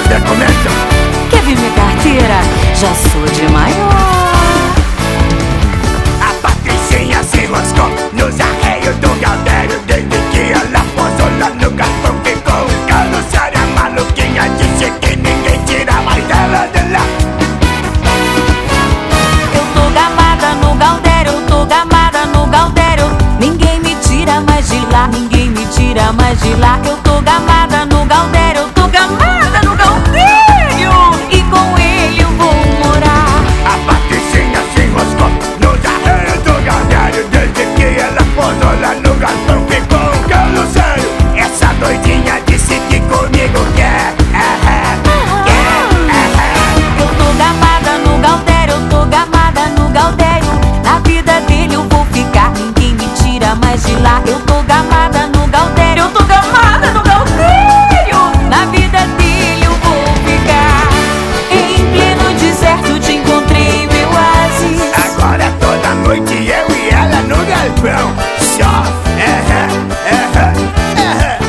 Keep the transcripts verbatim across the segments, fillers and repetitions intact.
documento. Quer ver minha carteira? Já sou de maior. A Patricinha se roscou nos arreios do Gaudério. Desde que ela posou lá no galpão, ficou ficando séria. Maluquinha disse que ninguém tira mais dela de lá. Eu tô gamada no Gaudério, eu tô gamada no Gaudério. Ninguém me tira mais de lá, ninguém me tira mais de lá. Eu tô gamada no Gaudério, eu tô gamada no Gaudério. E com ele eu vou morar. A Patricinha se enroscou nos arreios do Gaudério. Desde que ela posou lá no galpão, ficou ficando sério. Essa doidinha disse que comigo quer, é, é, quer, é, é. Eu tô gamada no Gaudério, eu tô gamada no Gaudério. Na vida dele eu vou ficar, ninguém me tira mais de lá. Eu tô gamada no Gaudério, eu tô gamada no Gaudério. Na vida dele eu vou ficar. Em pleno deserto te encontrei, meu oásis. Agora toda noite eu e ela no galpão. Só, é, é, é, é,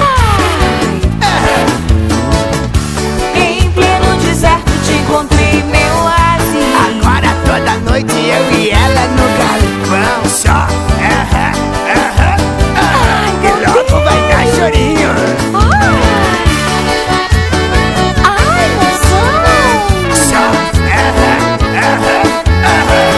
é. Em pleno deserto te encontrei, meu oásis. Agora toda noite eu e ela no galpão. Só, é, é, é, é, é. E logo vai dar chorinho. Ai, emoção. Só, é, é, é, é, é.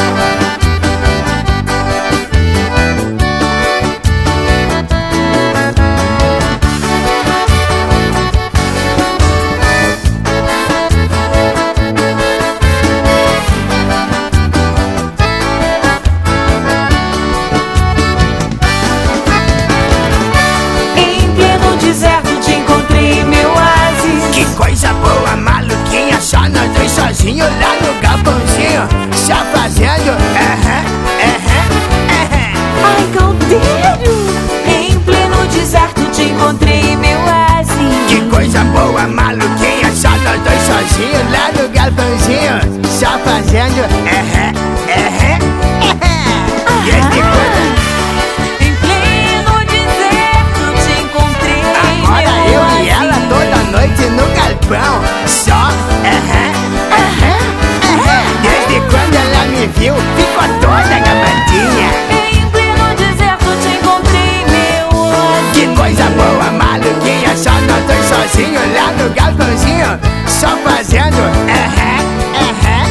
Em pleno deserto te encontrei, meu oásis. Que coisa boa, maluquinha, só nós dois sozinhos lá no galpãozinho, só fazendo, aham, aham, aham. Ai, Gaudério. Em pleno deserto te encontrei, meu oásis. Que coisa boa, maluquinha, só nós dois sozinhos lá no galpãozinho, só fazendo, aham, aham, aham. Desde quando? Em pleno deserto te encontrei, Agora meu eu oásis. e ela toda noite no galpão, só, aham, aham, aham. Desde quando ela me viu, ficou toda gabadinha. Em pleno deserto te encontrei, meu oásis. Que coisa boa, maluquinha, só nós dois sozinhos lá no galpãozinho, só fazendo, aham, aham.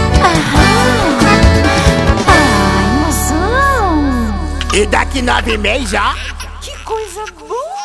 Ai, emoção. E daqui nove meses, ó, Que coisa boa.